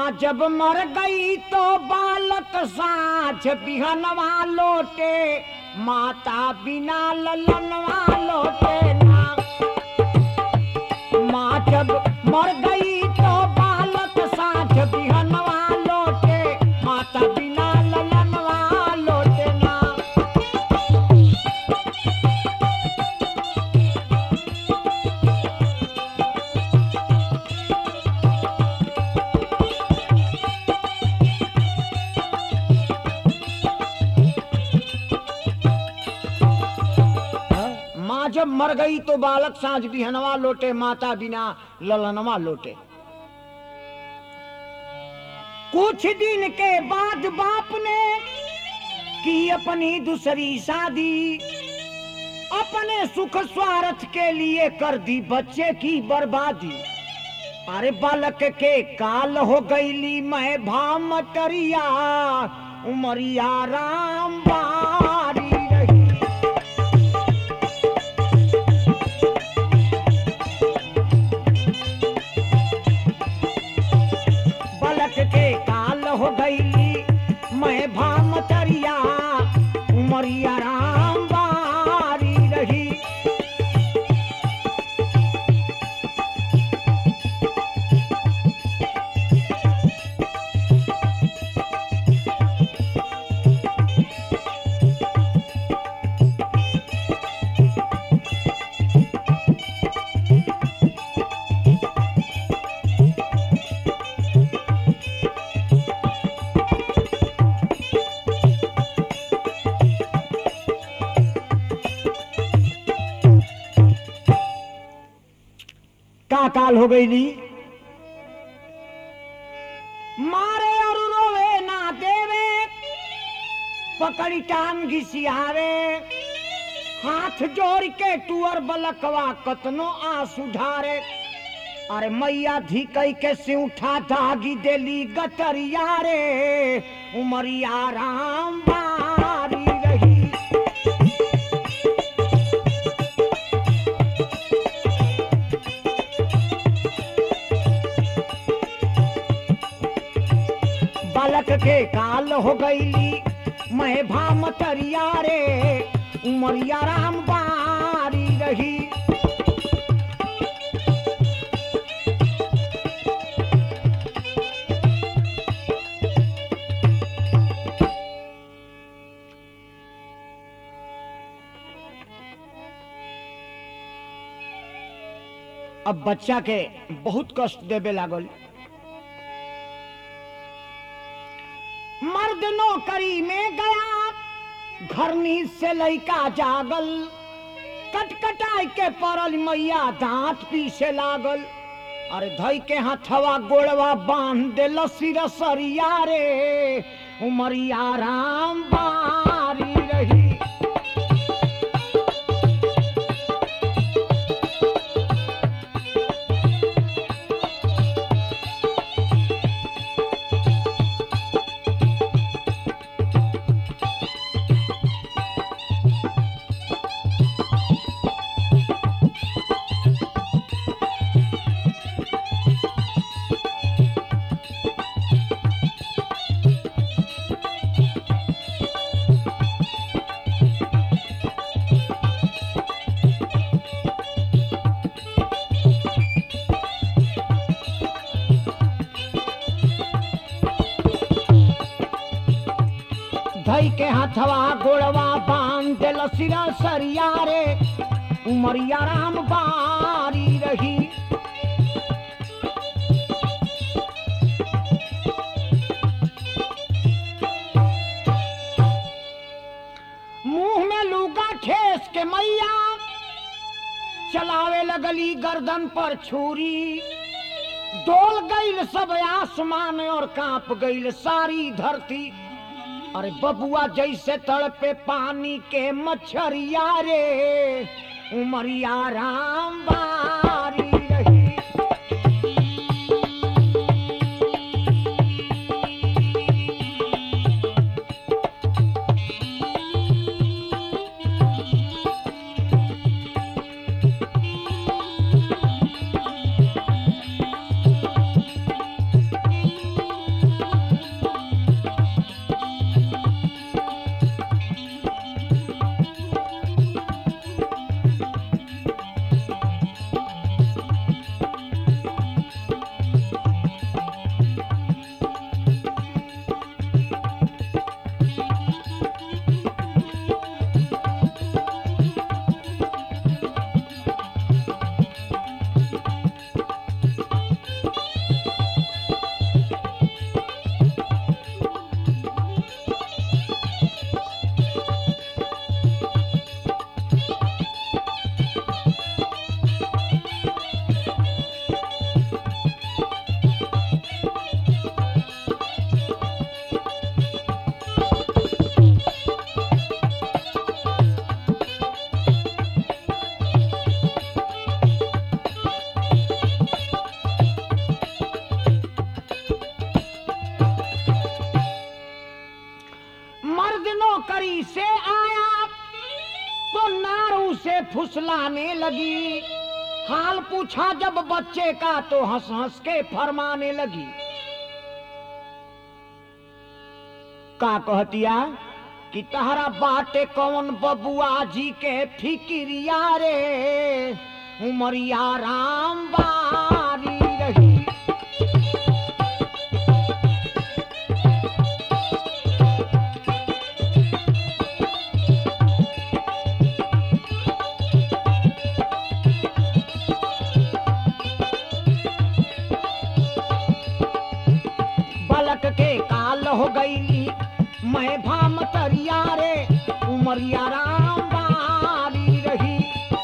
माँ जब मर गई तो बालक साँझ बिहनवा लौटे, माता बिना ललनवा लौटे ना। माँ जब मर गई तो बालक साँझ बिहनवा लौटे, माता बिना ललनवा लौटे ना। माँ जब मर गई तो बालक साँझ बिहनवा लौटे, माता बिना ललनवा लौटे। कुछ दिन के बाद बाप ने की अपनी दूसरी शादी, अपने सुख स्वार्थ के लिए कर दी बच्चे की बर्बादी। अरे बालक के काल हो गईली मैं भामटरिया, उमरिया राम बारी रही। बालक के काल हो गईली मैं भामटरिया, उमरिया राम बारी रही। का काल हो गईली, मारे और रोवे ना देवे, पकड़ी टांग घिसियावे, हाथ जोड़ के टूअर बलकवा कतनो आंसू ढारे। अरे मैया धिकई के सिउठा दागी देली गटरिया रे, उमरिया राम बारी रही। बालक के काल हो गईली मैं भामटरिया रे, उमरिया राम बारी रही। अब बच्चा के बहुत कष्ट देवे लागल। मर्द नौकरी में गया, घरनी से लइका जागल, कटकटाई के परल मैया दांत पीछे लागल। अरे धई के हथवा गोड़वा बांध दे सिर सरिया रे, उमरिया राम बारी रही। धई के हथवा गोड़वा बांध दे सिरा सरिया रे, उमरिया राम बारी रही। मुंह में लूगा ठेस के मैया चलावे लगली गर्दन पर छुरी, डोल गईल सब आसमान और कांप गईल सारी धरती। अरे बबुआ जैसे तड़पे पानी के मच्छरिया रे, उमरिया राम बारी रही। नगरी से आया तो नारू से फुसलाने लगी। हाल पूछा जब बच्चे का तो हंस हंस के फरमाने लगी। का कहतिया कि तहरा बाटे कौन बबुआ जी के फिक्रिया रे, उमरिया राम बारी रही। बालक के काल हो गई मैं भाम तरिया रे, उमरिया राम बारी रही।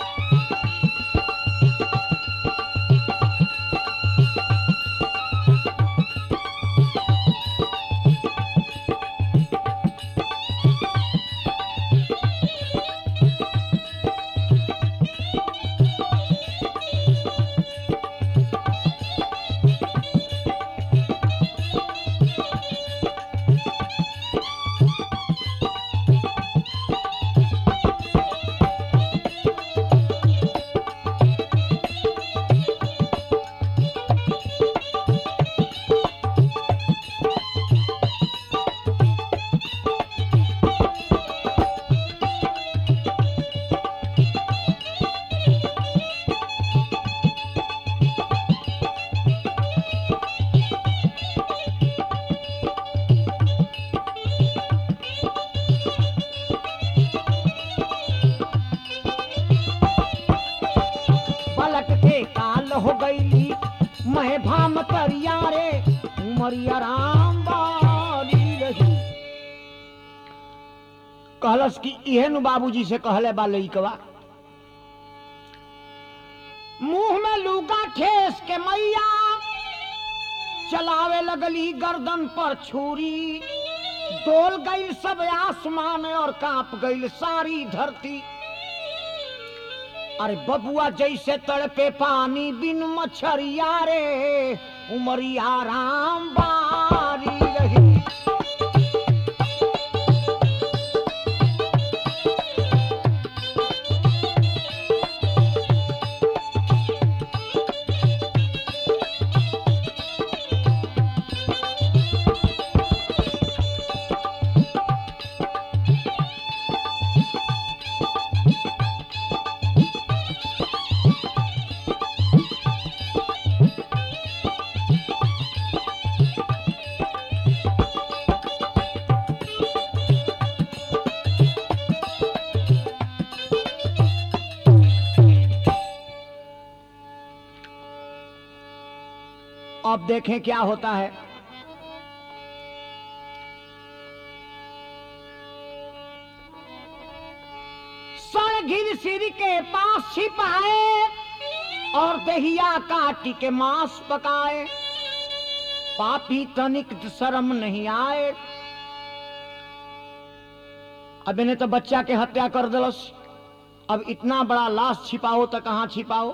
हो गई मैं भाम तरिया रे, उमरिया राम बारी रही। कहलस कि इहे नु बाबूजी से कहले बा लइकवा। मुंह में लूगा ठेस के मैया चलावे लगली गर्दन पर छुरी। डोल गई सब आसमान और कांप गई सारी धरती। अरे बबुआ जैसे तड़पे पानी बिन मछरिया रे, उमरिया राम बारी रही। अब देखें क्या होता है। सड़घिर सिर के पास छिपाए और दहिया काटी के मांस पकाए। पापी तनिक शर्म नहीं आए। अब इन्हें तो बच्चा के हत्या कर दिलस। अब इतना बड़ा लाश छिपाओ तो कहां छिपाओ।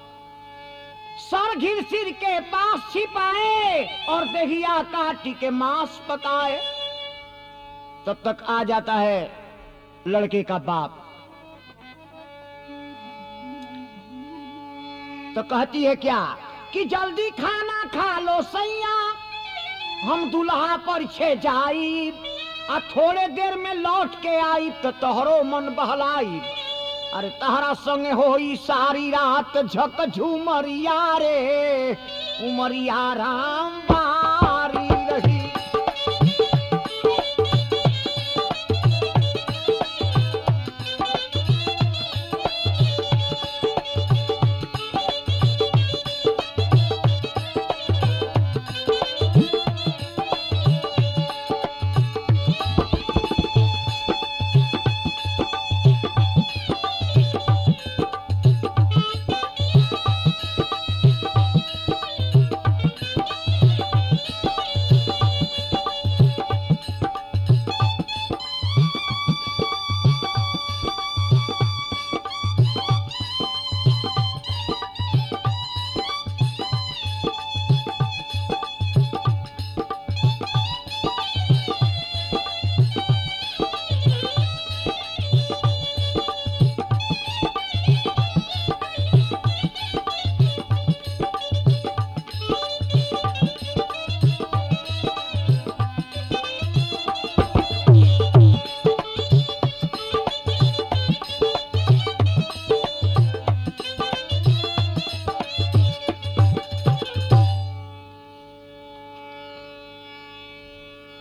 सर घिर सिर के पास छिपाए और दहिया काटी के मांस पकाए। तब तक आ जाता है लड़के का बाप। तो कहती है क्या कि जल्दी खाना खा लो सैया, हम दुल्हा पर छे जाई। आ थोड़े देर में लौट के आई तो तोहरो मन बहलाई। अरे तहरा संगे होई सारी रात झक झूमरिया रे, उमरिया राम बारी रही।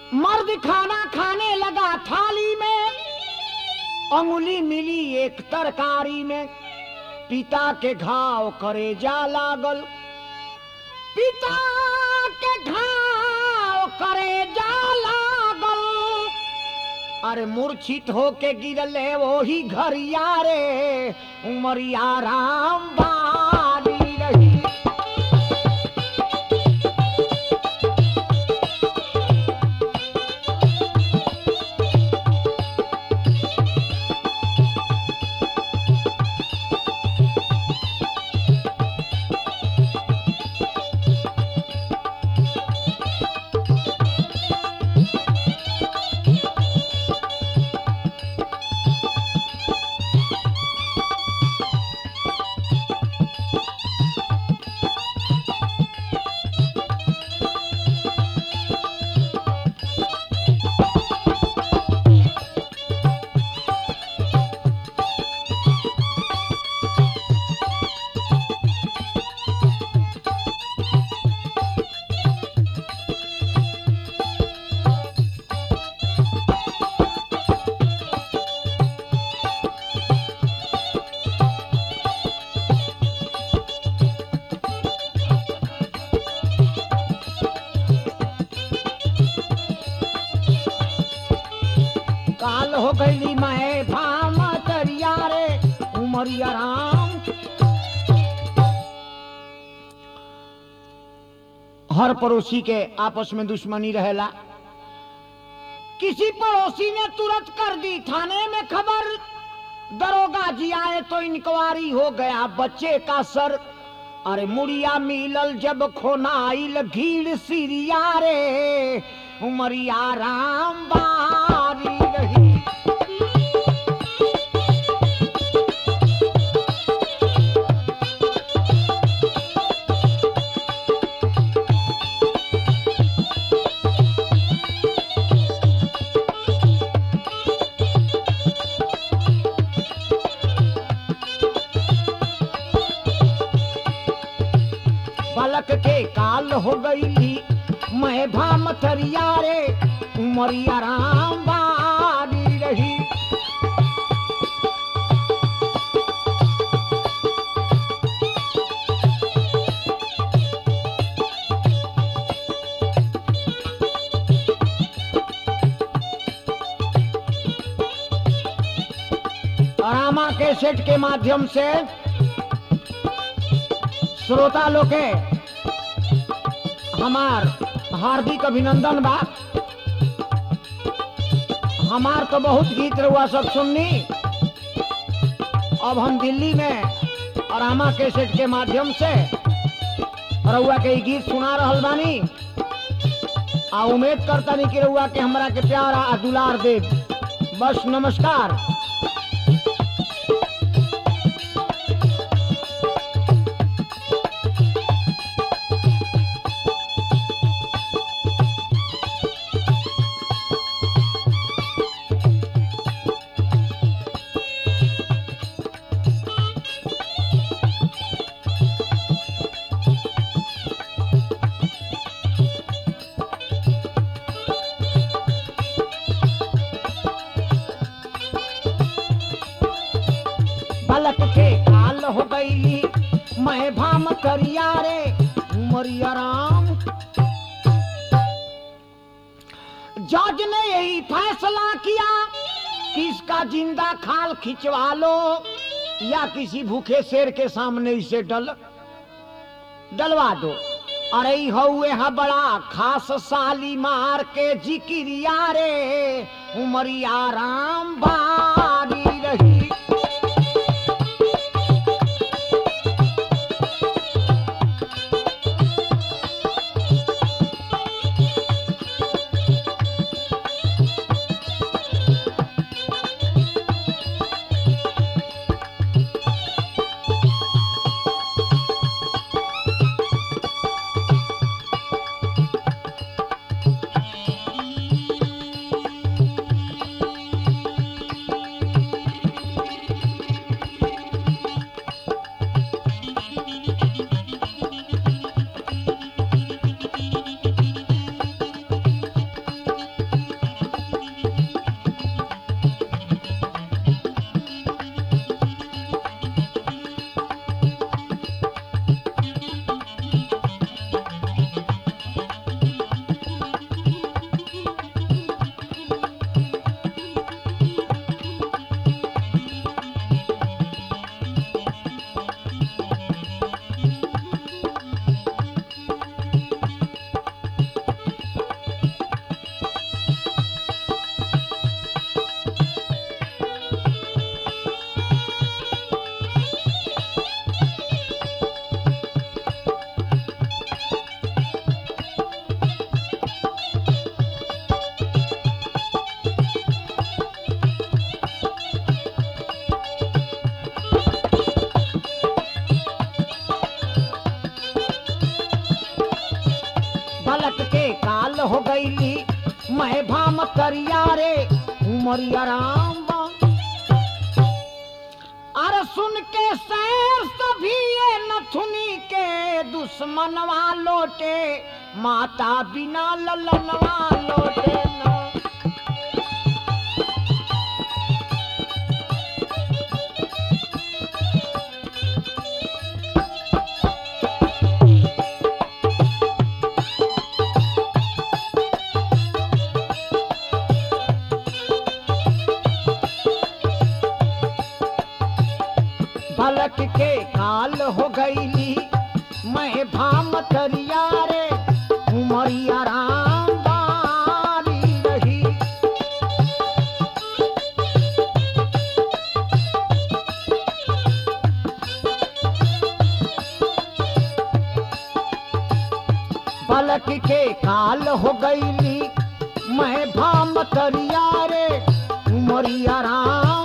मर्द खाना खाने लगा थाली में, अंगुली मिली एक तरकारी में, पिता के घाव करे जा लागल, पिता के घाव करे जा लागल। अरे मूर्छित होके गिरले वही घरिया रे, उमरिया राम बारी रही। काल हो गई मैं भाम तरिया रे, उमरिया राम। हर पड़ोसी के आपस में दुश्मनी रहेला। किसी पड़ोसी ने तुरंत कर दी थाने में खबर, दरोगा जी आए तो इंक्वायरी हो गया बच्चे का सर। अरे मुड़िया मिलल जब खोनाइल भीड़ सीरिया रे, उमरिया राम बारी रही। बालक के काल हो गई मैं भाम थरिया रे, उमरिया राम बारी रही। रामा कैसेट के माध्यम से श्रोता लोग के हमार हार्दिक अभिनंदन बा। हमार तो बहुत गीत रहुआ सब सुननी। अब हम दिल्ली में रामा कैसेट के माध्यम से रहुआ के गीत सुना रहल बानी। आ उम्मीद करता नहीं कि रहुआ के हमरा के प्यार आ दुलार दे। बस नमस्कार। बालक के काल हो गई मैं भाम करिया रे, उमरिया राम। जज ने यही फैसला किया कि इसका जिंदा खाल खिंचवा लो या किसी भूखे शेर के सामने इसे डलवा दो। अरे हुए हा बड़ा खास साली मार के जिक्रिया रे, उमरिया राम बारी रही। काल हो गईली मैं भाम तरिया रे उमरिया राम अरे सुन के सैर सभी ये नथुनी के दुश्मनवा लौटे माता बिना ललनवा लौटे ना भलक के काल हो गईली मैं भाम तरिया रे उमरिया राम बारी रही भलक के काल हो गईली मैं भाम तरिया रे उमरिया राम